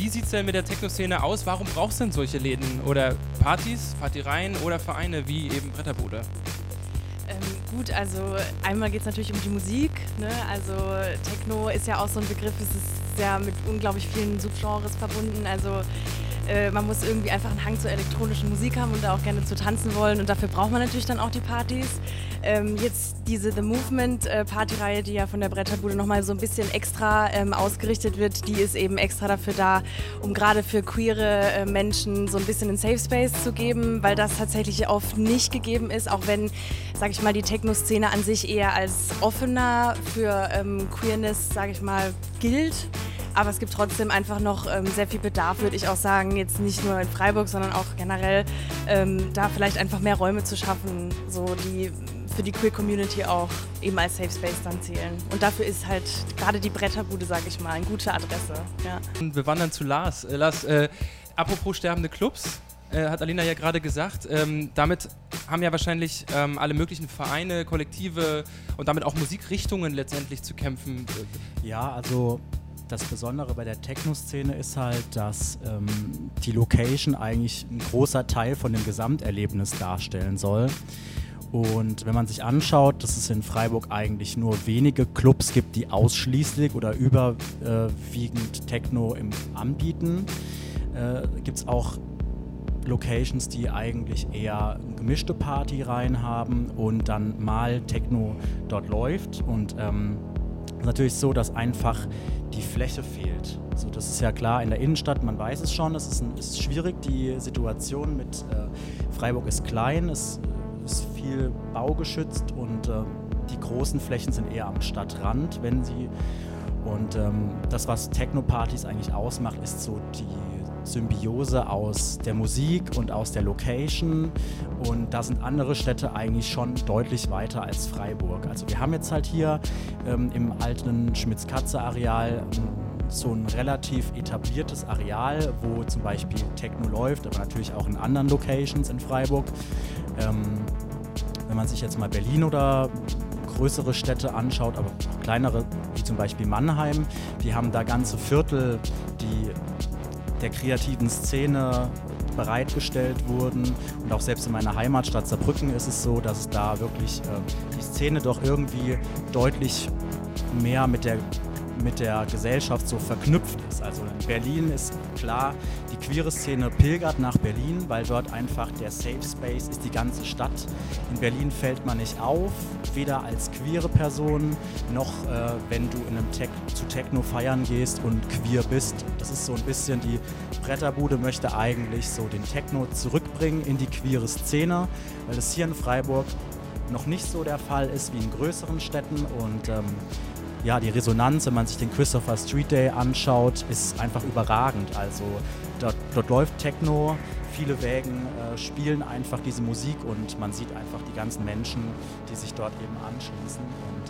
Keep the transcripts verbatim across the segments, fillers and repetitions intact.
wie sieht es denn mit der Techno-Szene aus? Warum brauchst du denn solche Läden oder Partys, Partyreihen oder Vereine wie eben Bretterbude? Ähm, gut, also einmal geht es natürlich um die Musik, ne? Also Techno ist ja auch so ein Begriff, es ist ja mit unglaublich vielen Subgenres verbunden, also äh, man muss irgendwie einfach einen Hang zur elektronischen Musik haben und da auch gerne zu tanzen wollen und dafür braucht man natürlich dann auch die Partys. Ähm, jetzt diese The Movement äh, Partyreihe, die ja von der Bretterbude nochmal so ein bisschen extra ähm, ausgerichtet wird, die ist eben extra dafür da, um gerade für queere äh, Menschen so ein bisschen einen Safe Space zu geben, weil das tatsächlich oft nicht gegeben ist, auch wenn, sag ich mal, die Techno-Szene an sich eher als offener für ähm, Queerness, sag ich mal, gilt. Aber es gibt trotzdem einfach noch ähm, sehr viel Bedarf, würde ich auch sagen, jetzt nicht nur in Freiburg, sondern auch generell, ähm, da vielleicht einfach mehr Räume zu schaffen, so die für die Queer-Community auch eben als Safe Space dann zählen. Und dafür ist halt gerade die Bretterbude, sage ich mal, eine gute Adresse. Ja. Und wir wandern zu Lars. Äh, Lars, äh, apropos sterbende Clubs, äh, hat Alina ja gerade gesagt, ähm, damit haben ja wahrscheinlich ähm, alle möglichen Vereine, Kollektive und damit auch Musikrichtungen letztendlich zu kämpfen. Ja, also das Besondere bei der Techno-Szene ist halt, dass ähm, die Location eigentlich ein großer Teil von dem Gesamterlebnis darstellen soll. Und wenn man sich anschaut, dass es in Freiburg eigentlich nur wenige Clubs gibt, die ausschließlich oder überwiegend Techno im anbieten, äh, gibt es auch Locations, die eigentlich eher gemischte Partyreihen haben und dann mal Techno dort läuft. Und ähm, es ist natürlich so, dass einfach die Fläche fehlt. Also das ist ja klar in der Innenstadt, man weiß es schon, es ist, ein, es ist schwierig, die Situation mit äh, Freiburg ist klein, es ist viel baugeschützt und äh, die großen Flächen sind eher am Stadtrand, wenn sie und ähm, das, was Techno-Partys eigentlich ausmacht, ist so die Symbiose aus der Musik und aus der Location und da sind andere Städte eigentlich schon deutlich weiter als Freiburg. Also wir haben jetzt halt hier ähm, im alten Schmitz-Katze-Areal ähm, so ein relativ etabliertes Areal, wo zum Beispiel Techno läuft, aber natürlich auch in anderen Locations in Freiburg. Ähm, wenn man sich jetzt mal Berlin oder größere Städte anschaut, aber auch kleinere, wie zum Beispiel Mannheim, die haben da ganze Viertel, die der kreativen Szene bereitgestellt wurden. Und auch selbst in meiner Heimatstadt Saarbrücken ist es so, dass da wirklich äh, die Szene doch irgendwie deutlich mehr mit der, mit der Gesellschaft so verknüpft ist. Also in Berlin ist klar, die queere Szene pilgert nach Berlin, weil dort einfach der Safe Space ist die ganze Stadt. In Berlin fällt man nicht auf, weder als queere Person, noch äh, wenn du in einem Tech- zu Techno feiern gehst und queer bist. Das ist so ein bisschen, die Bretterbude möchte eigentlich so den Techno zurückbringen in die queere Szene, weil es hier in Freiburg noch nicht so der Fall ist wie in größeren Städten und ähm, ja, die Resonanz, wenn man sich den Christopher Street Day anschaut, ist einfach überragend. Also dort, dort läuft Techno, viele Wägen äh, spielen einfach diese Musik und man sieht einfach die ganzen Menschen, die sich dort eben anschließen. Und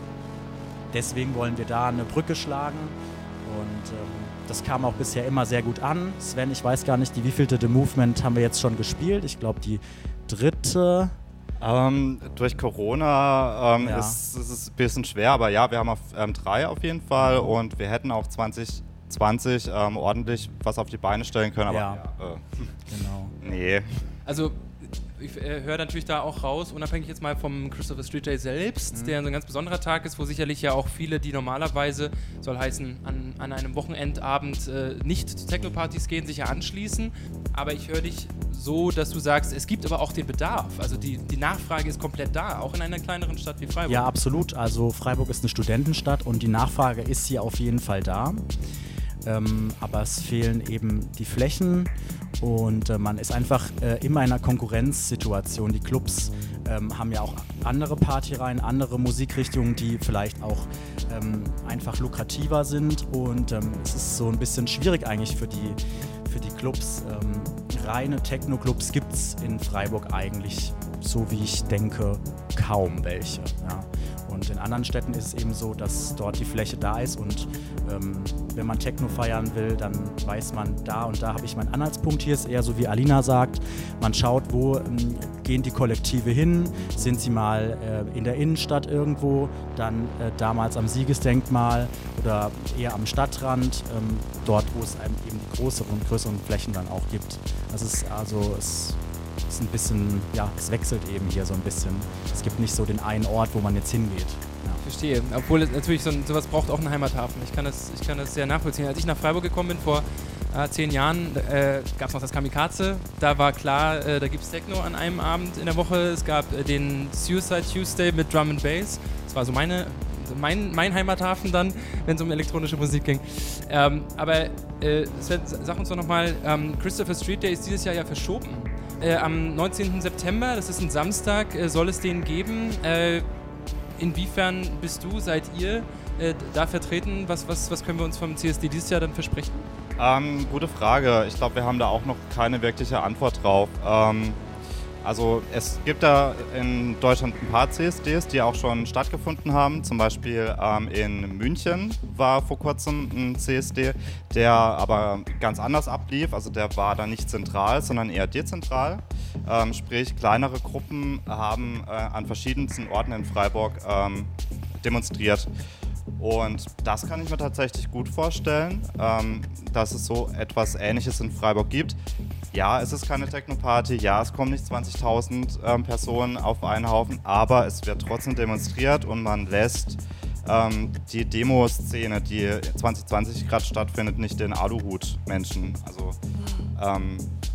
ähm, deswegen wollen wir da eine Brücke schlagen und ähm, das kam auch bisher immer sehr gut an. Sven, ich weiß gar nicht, die wievielte The Movement haben wir jetzt schon gespielt? Ich glaube die dritte. Ähm, durch Corona ähm, ja. ist, ist es ein bisschen schwer, aber ja, wir haben auf, ähm, drei auf jeden Fall und wir hätten auch zwanzig zwanzig ähm, ordentlich was auf die Beine stellen können, aber Ja. ja, äh, Genau. nee. Also ich äh, höre natürlich da auch raus, unabhängig jetzt mal vom Christopher Street Day selbst, mhm. der so ein ganz besonderer Tag ist, wo sicherlich ja auch viele, die normalerweise, soll heißen, an, an einem Wochenendabend äh, nicht zu Techno-Partys gehen, sich ja anschließen. Aber ich höre dich so, dass du sagst, es gibt aber auch den Bedarf. Also die, die Nachfrage ist komplett da, auch in einer kleineren Stadt wie Freiburg. Ja, absolut. Also Freiburg ist eine Studentenstadt und die Nachfrage ist hier auf jeden Fall da. Ähm, aber es fehlen eben die Flächen und äh, man ist einfach äh, immer in einer Konkurrenzsituation. Die Clubs ähm, haben ja auch andere Partyreihen, andere Musikrichtungen, die vielleicht auch ähm, einfach lukrativer sind und ähm, es ist so ein bisschen schwierig eigentlich für die, für die Clubs. Ähm, reine Techno-Clubs gibt es in Freiburg eigentlich, so wie ich denke, kaum welche. Ja. Und Und in anderen Städten ist es eben so, dass dort die Fläche da ist und ähm, wenn man Techno feiern will, dann weiß man, da und da habe ich meinen Anhaltspunkt. Hier ist eher so, wie Alina sagt, man schaut, wo ähm, gehen die Kollektive hin, sind sie mal äh, in der Innenstadt irgendwo, dann äh, damals am Siegesdenkmal oder eher am Stadtrand, ähm, dort, wo es einem eben die größeren und größeren Flächen dann auch gibt. Das ist also, es ist ein bisschen, ja, es wechselt eben hier so ein bisschen. Es gibt nicht so den einen Ort, wo man jetzt hingeht. Ja. Verstehe. Obwohl es natürlich so, sowas braucht auch einen Heimathafen. Ich kann das, ich kann das sehr nachvollziehen. Als ich nach Freiburg gekommen bin vor äh, zehn Jahren, äh, gab es noch das Kamikaze. Da war klar, äh, da gibt es Techno an einem Abend in der Woche. Es gab äh, den Suicide Tuesday mit Drum and Bass. Das war so meine, mein, mein Heimathafen dann, wenn es um elektronische Musik ging. Ähm, aber äh, Sven, sag uns doch nochmal, ähm, Christopher Street Day ist dieses Jahr ja verschoben. Äh, am neunzehnten September, das ist ein Samstag, äh, soll es den geben. Äh, inwiefern bist du, seid ihr äh, da vertreten? Was, was, was können wir uns vom C S D dieses Jahr dann versprechen? Ähm, gute Frage. Ich glaube, wir haben da auch noch keine wirkliche Antwort drauf. Ähm, also es gibt da in Deutschland ein paar C S Ds, die auch schon stattgefunden haben. Zum Beispiel ähm, in München war vor kurzem ein C S D, der aber ganz anders ablief. Also der war da nicht zentral, sondern eher dezentral. Ähm, sprich, kleinere Gruppen haben äh, an verschiedensten Orten in Freiburg ähm, demonstriert. Und das kann ich mir tatsächlich gut vorstellen, ähm, dass es so etwas Ähnliches in Freiburg gibt. Ja, es ist keine Techno-Party, ja, es kommen nicht zwanzigtausend ähm, Personen auf einen Haufen, aber es wird trotzdem demonstriert und man lässt ähm, die Demoszene, die zwanzig zwanzig gerade stattfindet, nicht den Aluhut-Menschen. Also ähm,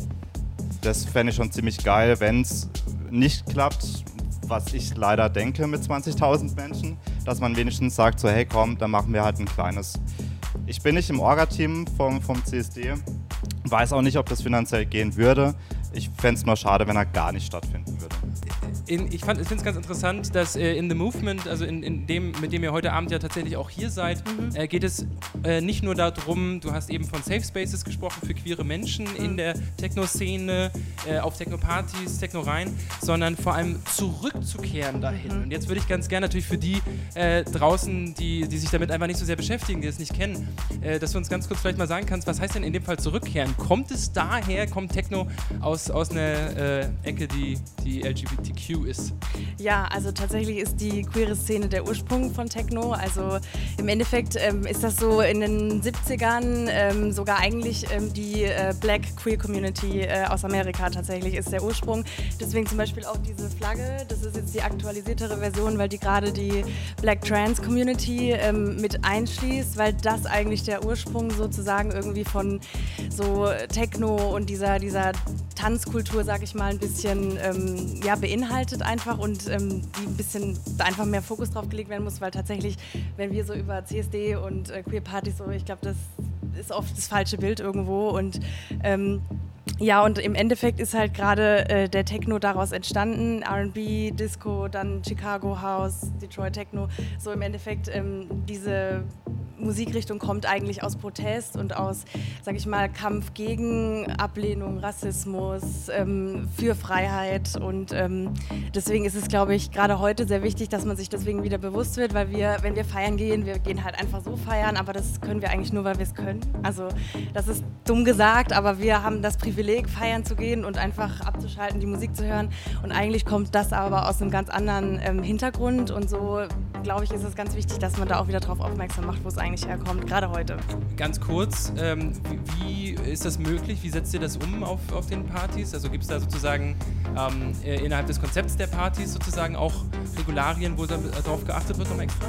das fände ich schon ziemlich geil, wenn es nicht klappt, was ich leider denke mit zwanzigtausend Menschen, dass man wenigstens sagt, so hey komm, dann machen wir halt ein kleines. Ich bin nicht im Orga-Team vom, vom C S D, weiß auch nicht, ob das finanziell gehen würde. Ich fände es nur schade, wenn er gar nicht stattfinden würde. In, ich finde es ganz interessant, dass äh, in The Movement, also in, in dem, mit dem ihr heute Abend ja tatsächlich auch hier seid, mhm. äh, geht es äh, nicht nur darum, du hast eben von Safe Spaces gesprochen für queere Menschen mhm. in der Techno-Szene, äh, auf Techno-Partys, Techno-Reihen, sondern vor allem zurückzukehren dahin. Mhm. Und jetzt würde ich ganz gerne natürlich für die äh, draußen, die, die sich damit einfach nicht so sehr beschäftigen, die es nicht kennen, äh, dass du uns ganz kurz vielleicht mal sagen kannst, was heißt denn in dem Fall zurückkehren? Kommt es daher, kommt Techno aus, aus einer äh, Ecke, die, die L G B T Q ist? Ja, also tatsächlich ist die queere Szene der Ursprung von Techno. Also im Endeffekt ähm, ist das so in den siebzigern ähm, sogar eigentlich ähm, die äh, Black Queer Community äh, aus Amerika tatsächlich ist der Ursprung. Deswegen zum Beispiel auch diese Flagge, das ist jetzt die aktualisiertere Version, weil die gerade die Black Trans Community ähm, mit einschließt, weil das eigentlich der Ursprung sozusagen irgendwie von so Techno und dieser, dieser Tanzkultur, sag ich mal, ein bisschen ähm, ja, beinhaltet einfach und ähm, die ein bisschen da einfach mehr Fokus drauf gelegt werden muss, weil tatsächlich, wenn wir so über C S D und äh, Queer-Partys so, ich glaube, das ist oft das falsche Bild irgendwo und ähm, ja, und im Endeffekt ist halt gerade äh, der Techno daraus entstanden, R and B, Disco, dann Chicago House, Detroit Techno, so im Endeffekt ähm, diese Musikrichtung kommt eigentlich aus Protest und aus, sag ich mal, Kampf gegen Ablehnung, Rassismus, ähm, für Freiheit und ähm, deswegen ist es, glaube ich, gerade heute sehr wichtig, dass man sich deswegen wieder bewusst wird, weil wir, wenn wir feiern gehen, wir gehen halt einfach so feiern, aber das können wir eigentlich nur, weil wir es können. Also das ist dumm gesagt, aber wir haben das Privileg, feiern zu gehen und einfach abzuschalten, die Musik zu hören und eigentlich kommt das aber aus einem ganz anderen ähm, Hintergrund und so, glaube ich, ist es ganz wichtig, dass man da auch wieder drauf aufmerksam macht, wo es eigentlich herkommt, gerade heute. Ganz kurz, ähm, wie, wie ist das möglich? Wie setzt ihr das um auf, auf den Partys? Also gibt es da sozusagen ähm, äh, innerhalb des Konzepts der Partys sozusagen auch Regularien, wo darauf geachtet wird, noch extra?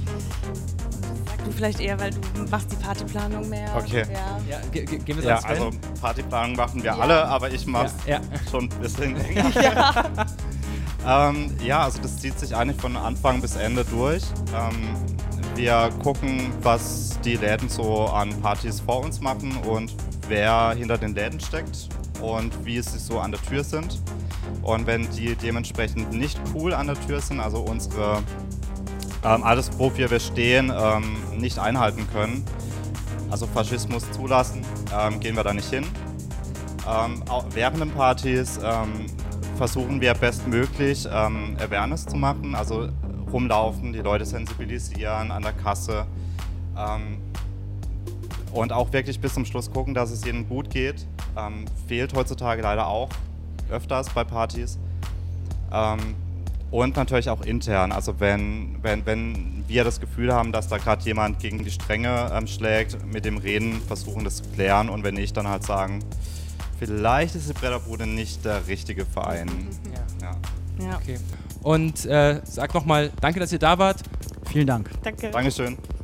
Sag du vielleicht eher, weil du machst die Partyplanung mehr. Okay. Ja, ja ge ge gehen wir ja also Partyplanung machen wir ja. alle, aber ich mache es ja, ja. schon ein bisschen länger. Ja. ähm, ja, also das zieht sich eigentlich von Anfang bis Ende durch. Ähm, Wir gucken, was die Läden so an Partys vor uns machen und wer hinter den Läden steckt und wie sie so an der Tür sind. Und wenn die dementsprechend nicht cool an der Tür sind, also unsere ähm, alles, wofür wir stehen, ähm, nicht einhalten können, also Faschismus zulassen, ähm, gehen wir da nicht hin. Ähm, auch während den Partys ähm, versuchen wir bestmöglich ähm, Awareness zu machen, also rumlaufen, die Leute sensibilisieren an der Kasse ähm, und auch wirklich bis zum Schluss gucken, dass es jedem gut geht. Ähm, fehlt heutzutage leider auch öfters bei Partys. Ähm, und natürlich auch intern, also wenn, wenn, wenn wir das Gefühl haben, dass da gerade jemand gegen die Stränge ähm, schlägt, mit dem Reden versuchen das zu klären und wenn nicht, dann halt sagen, vielleicht ist die Bretterbude nicht der richtige Verein. Ja. Ja. Ja. Okay. Und äh, sag nochmal, danke, dass ihr da wart. Vielen Dank. Danke. Dankeschön.